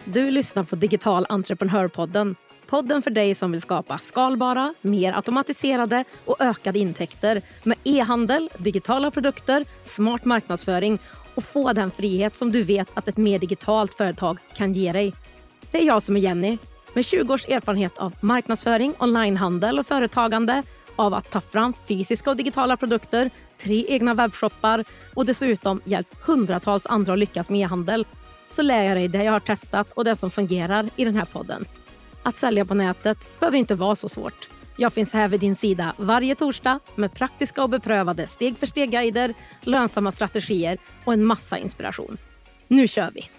Du lyssnar på Digital Entreprenörpodden. Podden för dig som vill skapa skalbara, mer automatiserade och ökade intäkter med e-handel, digitala produkter, smart marknadsföring och få den frihet som du vet att ett mer digitalt företag kan ge dig. Det är jag som är Jenny, med 20 års erfarenhet av marknadsföring, onlinehandel och företagande, av att ta fram fysiska och digitala produkter, 3 egna webbshoppar och dessutom hjälpt hundratals andra att lyckas med e-handel. Så lär jag dig det jag har testat och det som fungerar i den här podden. Att sälja på nätet behöver inte vara så svårt. Jag finns här vid din sida varje torsdag med praktiska och beprövade steg-för-steg-guider, lönsamma strategier och en massa inspiration. Nu kör vi!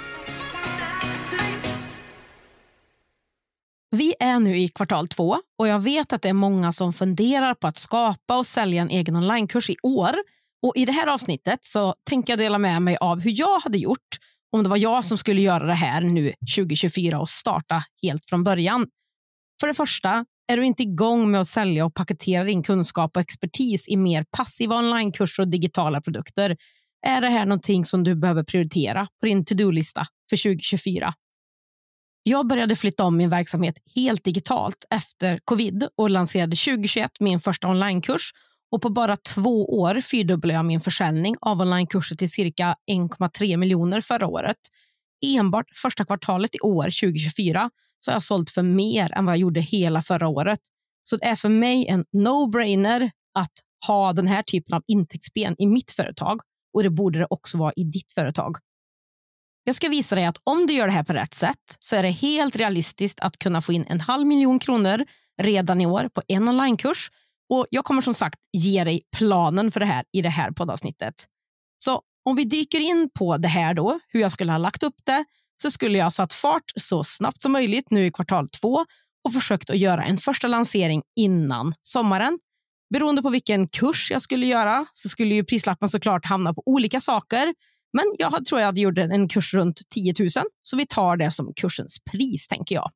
Vi är nu i kvartal 2 och jag vet att det är många som funderar på att skapa och sälja en egen onlinekurs i år. Och i det här avsnittet så tänker jag dela med mig av hur jag hade gjort om det var jag som skulle göra det här nu 2024 och starta helt från början. För det första, är du inte igång med att sälja och paketera din kunskap och expertis i mer passiva onlinekurser och digitala produkter, är det här någonting som du behöver prioritera på din to-do-lista för 2024. Jag började flytta om min verksamhet helt digitalt efter covid och lanserade 2021 min första onlinekurs. Och på bara 2 år fyrdubblade jag min försäljning av onlinekurser till cirka 1,3 miljoner förra året. Enbart första kvartalet i år, 2024, så har jag sålt för mer än vad jag gjorde hela förra året. Så det är för mig en no-brainer att ha den här typen av intäktsben i mitt företag. Och det borde det också vara i ditt företag. Jag ska visa dig att om du gör det här på rätt sätt så är det helt realistiskt att kunna få in 500 000 kronor redan i år på en onlinekurs. Och jag kommer som sagt ge dig planen för det här i det här poddavsnittet. Så om vi dyker in på det här då, hur jag skulle ha lagt upp det, så skulle jag ha satt fart så snabbt som möjligt nu i kvartal 2 och försökt att göra en första lansering innan sommaren. Beroende på vilken kurs jag skulle göra så skulle ju prislappen såklart hamna på olika saker. Men jag tror jag hade gjort en kurs runt 10 000, så vi tar det som kursens pris, tänker jag.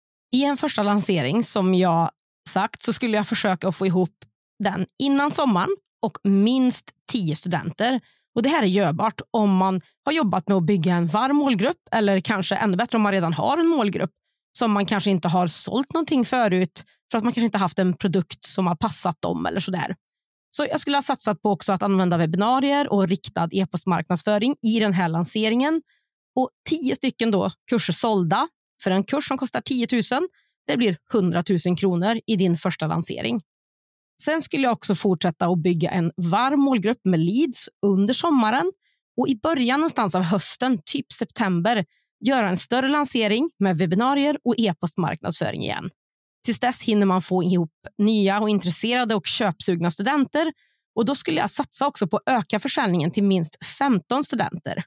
I en första lansering som jag sagt så skulle jag försöka att få ihop den innan sommaren och minst 10 studenter. Och det här är görbart om man har jobbat med att bygga en varm målgrupp, eller kanske ännu bättre om man redan har en målgrupp som man kanske inte har sålt någonting förut för att man kanske inte haft en produkt som har passat dem eller sådär. Så jag skulle ha satsat på också att använda webbinarier och riktad e-postmarknadsföring i den här lanseringen. Och 10 stycken då kurser sålda för en kurs som kostar 10 000. Det blir 100 000 kronor i din första lansering. Sen skulle jag också fortsätta att bygga en varm målgrupp med leads under sommaren. Och i början någonstans av hösten, typ september, göra en större lansering med webbinarier och e-postmarknadsföring igen. Tills dess hinner man få ihop nya och intresserade och köpsugna studenter. Och då skulle jag satsa också på att öka försäljningen till minst 15 studenter.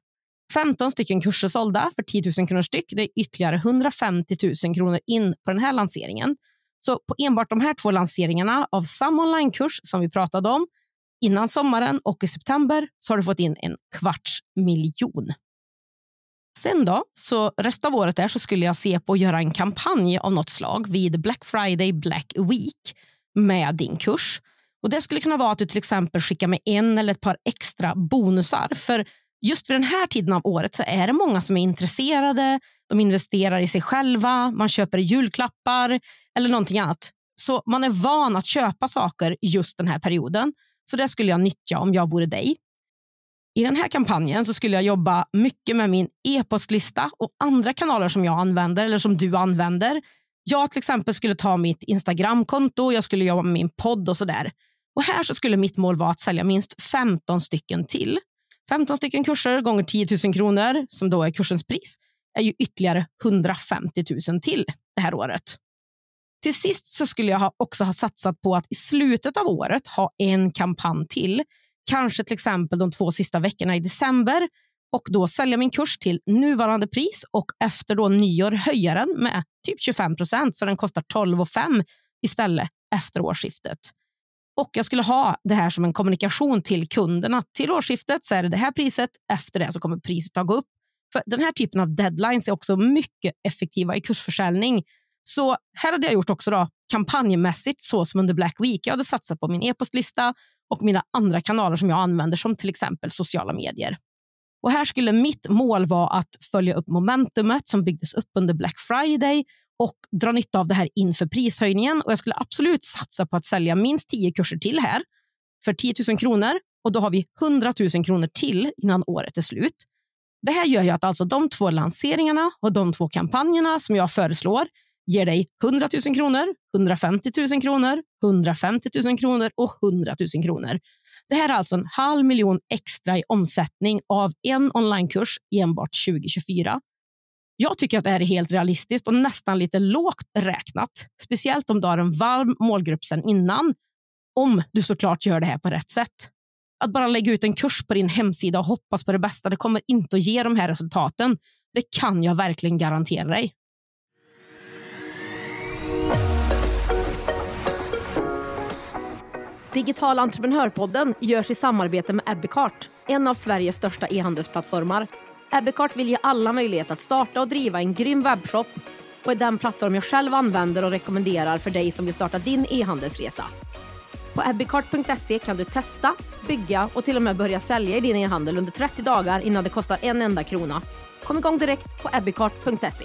15 stycken kurser sålda för 10 000 kronor styck. Det är ytterligare 150 000 kronor in på den här lanseringen. Så på enbart de här 2 lanseringarna av samma onlinekurs som vi pratade om innan sommaren och i september så har du fått in 250 000. Sen då, så resten av året där så skulle jag se på att göra en kampanj av något slag vid Black Friday, Black Week med din kurs. Och det skulle kunna vara att du till exempel skickar med 1 eller ett par extra bonusar. För just för den här tiden av året så är det många som är intresserade. De investerar i sig själva, man köper julklappar eller någonting annat. Så man är van att köpa saker just den här perioden. Så det skulle jag nyttja om jag vore dig. I den här kampanjen så skulle jag jobba mycket med min e-postlista och andra kanaler som jag använder eller som du använder. Jag till exempel skulle ta mitt Instagramkonto, jag skulle jobba med min podd och sådär. Och här så skulle mitt mål vara att sälja minst 15 stycken till. 15 stycken kurser gånger 10 000 kronor som då är kursens pris är ju ytterligare 150 000 till det här året. Till sist så skulle jag också ha satsat på att i slutet av året ha en kampanj till. Kanske till exempel de 2 sista veckorna i december och då sälja min kurs till nuvarande pris och efter då nyår höja den med typ 25% så den kostar 12 500 istället efter årsskiftet. Och jag skulle ha det här som en kommunikation till kunderna. Till årsskiftet så är det här priset, efter det så kommer priset att gå upp. För den här typen av deadlines är också mycket effektiva i kursförsäljning. Så här hade jag gjort också då kampanjmässigt så som under Black Week. Jag hade satsat på min e-postlista och mina andra kanaler som jag använder som till exempel sociala medier. Och här skulle mitt mål vara att följa upp momentumet som byggdes upp under Black Friday och dra nytta av det här inför prishöjningen. Och jag skulle absolut satsa på att sälja minst 10 kurser till här för 10 000 kronor. Och då har vi 100 000 kronor till innan året är slut. Det här gör ju att alltså de 2 lanseringarna och de 2 kampanjerna som jag föreslår ger dig 100 000 kronor, 150 000 kronor, 150 000 kronor och 100 000 kronor. Det här är alltså 500 000 extra i omsättning av en onlinekurs enbart 2024. Jag tycker att det här är helt realistiskt och nästan lite lågt räknat. Speciellt om du har en varm målgrupp sedan innan. Om du såklart gör det här på rätt sätt. Att bara lägga ut en kurs på din hemsida och hoppas på det bästa, det kommer inte att ge de här resultaten. Det kan jag verkligen garantera dig. Digital entreprenörpodden görs i samarbete med Ebbecart, en av Sveriges största e-handelsplattformar. Ebbecart vill ge alla möjlighet att starta och driva en grym webbshop och är den plattform jag själv använder och rekommenderar för dig som vill starta din e-handelsresa. På ebbecart.se kan du testa, bygga och till och med börja sälja i din e-handel under 30 dagar innan det kostar en enda krona. Kom igång direkt på ebbecart.se.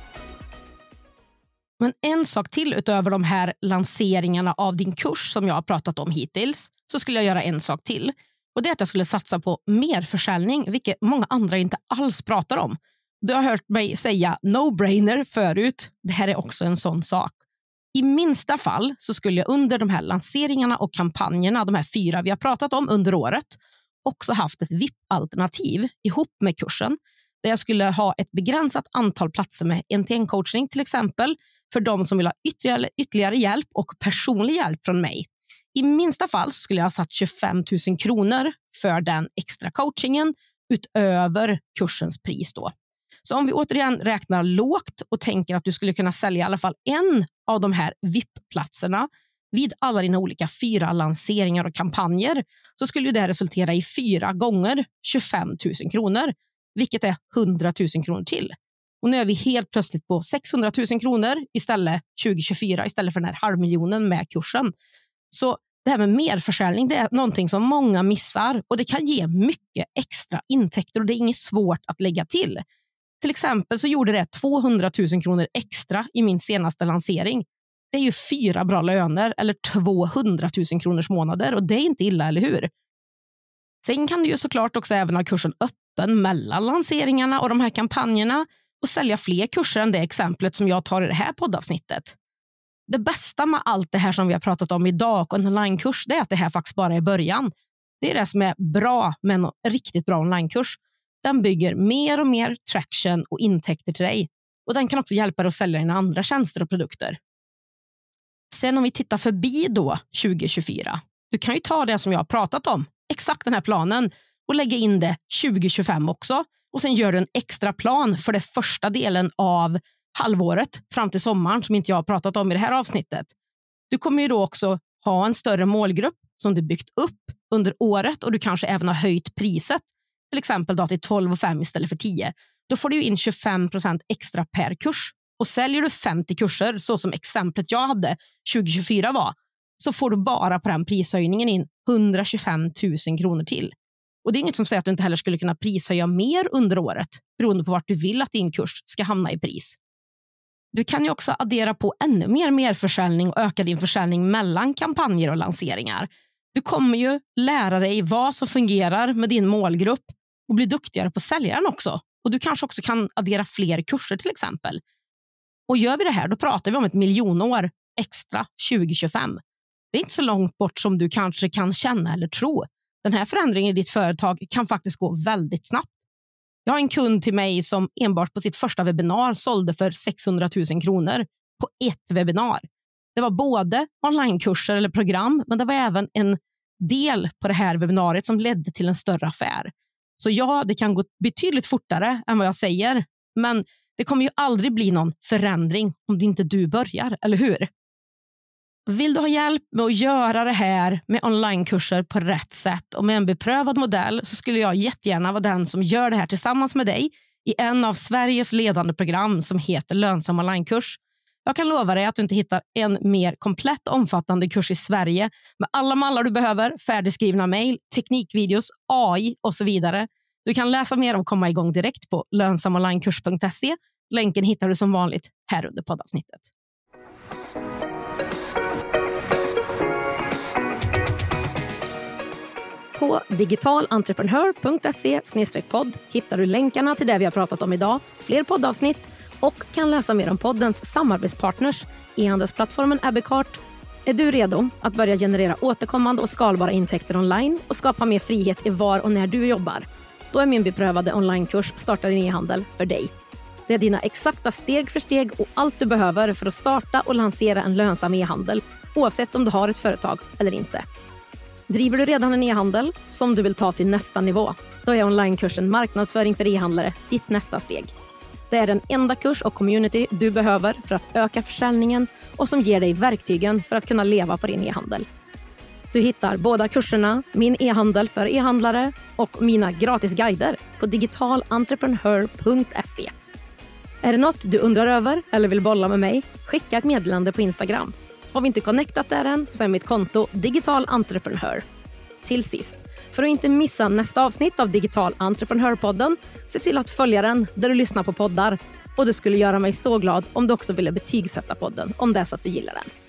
Men en sak till utöver de här lanseringarna av din kurs som jag har pratat om hittills, så skulle jag göra en sak till. Och det är att jag skulle satsa på mer försäljning, vilket många andra inte alls pratar om. Du har hört mig säga no-brainer förut. Det här är också en sån sak. I minsta fall så skulle jag under de här lanseringarna och kampanjerna, de här 4 vi har pratat om under året, också haft ett VIP-alternativ ihop med kursen. Där jag skulle ha ett begränsat antal platser med 1-till-1-coachning till exempel för de som vill ha ytterligare hjälp och personlig hjälp från mig. I minsta fall så skulle jag ha satt 25 000 kronor för den extra coachingen utöver kursens pris då. Så om vi återigen räknar lågt och tänker att du skulle kunna sälja i alla fall en av de här VIP-platserna vid alla dina olika 4 lanseringar och kampanjer, så skulle det resultera i 4 gånger 25 000 kronor, vilket är 100 000 kronor till. Och nu är vi helt plötsligt på 600 000 kronor istället 2024 istället för den här 500 000 med kursen. Så det här med merförsäljning, det är någonting som många missar och det kan ge mycket extra intäkter och det är inget svårt att lägga till. Till exempel så gjorde det 200 000 kronor extra i min senaste lansering. Det är ju 4 bra löner eller 200 000 kronors månader och det är inte illa, eller hur? Sen kan du ju såklart också även ha kursen öppen mellan lanseringarna och de här kampanjerna och sälja fler kurser än det exemplet som jag tar i det här poddavsnittet. Det bästa med allt det här som vi har pratat om idag och en onlinekurs, det är att det här faktiskt bara är början. Det är det som är bra med en riktigt bra onlinekurs. Den bygger mer och mer traction och intäkter till dig. Och den kan också hjälpa dig att sälja dina andra tjänster och produkter. Sen om vi tittar förbi då 2024. Du kan ju ta det som jag har pratat om. Exakt den här planen. Och lägga in det 2025 också. Och sen gör du en extra plan för det första delen av halvåret fram till sommaren som inte jag har pratat om i det här avsnittet. Du kommer ju då också ha en större målgrupp som du byggt upp under året och du kanske även har höjt priset. Till exempel då till 12,5 istället för 10. Då får du ju in 25% extra per kurs. Och säljer du 50 kurser så som exemplet jag hade 2024 var, så får du bara på den prishöjningen in 125 000 kronor till. Och det är inget som säger att du inte heller skulle kunna prishöja mer under året beroende på vart du vill att din kurs ska hamna i pris. Du kan ju också addera på ännu mer försäljning och öka din försäljning mellan kampanjer och lanseringar. Du kommer ju lära dig vad som fungerar med din målgrupp och bli duktigare på säljaren också. Och du kanske också kan addera fler kurser till exempel. Och gör vi det här, då pratar vi om 1 miljonår extra 2025. Det är inte så långt bort som du kanske kan känna eller tro. Den här förändringen i ditt företag kan faktiskt gå väldigt snabbt. Jag har en kund till mig som enbart på sitt första webbinar sålde för 600 000 kronor på ett webbinar. Det var både onlinekurser eller program, men det var även en del på det här webbinariet som ledde till en större affär. Så ja, det kan gå betydligt fortare än vad jag säger, men det kommer ju aldrig bli någon förändring om det inte du börjar, eller hur? Vill du ha hjälp med att göra det här med onlinekurser på rätt sätt och med en beprövad modell, så skulle jag jättegärna vara den som gör det här tillsammans med dig i en av Sveriges ledande program som heter Lönsam onlinekurs. Jag kan lova dig att du inte hittar en mer komplett omfattande kurs i Sverige med alla mallar du behöver, färdigskrivna mejl, teknikvideos, AI och så vidare. Du kan läsa mer och komma igång direkt på lönsamonlinekurs.se. Länken hittar du som vanligt här under poddavsnittet. På digitalentreprenör.se/podd hittar du länkarna till det vi har pratat om idag, fler poddavsnitt och kan läsa mer om poddens samarbetspartners, e-handelsplattformen Abbeycart. Är du redo att börja generera återkommande och skalbara intäkter online och skapa mer frihet i var och när du jobbar? Då är min beprövade onlinekurs Starta din e-handel för dig. Det är dina exakta steg för steg och allt du behöver för att starta och lansera en lönsam e-handel, oavsett om du har ett företag eller inte. Driver du redan en e-handel som du vill ta till nästa nivå, då är onlinekursen Marknadsföring för e-handlare ditt nästa steg. Det är den enda kurs och community du behöver för att öka försäljningen och som ger dig verktygen för att kunna leva på din e-handel. Du hittar båda kurserna, min e-handel för e-handlare och mina gratis guider på digitalentreprenör.se. Är det något du undrar över eller vill bolla med mig? Skicka ett meddelande på Instagram. Har vi inte connectat där än så är mitt konto Digital Entreprenör. Till sist, för att inte missa nästa avsnitt av Digital Entreprenörpodden, se till att följa den där du lyssnar på poddar. Och det skulle göra mig så glad om du också ville betygsätta podden om det är så att du gillar den.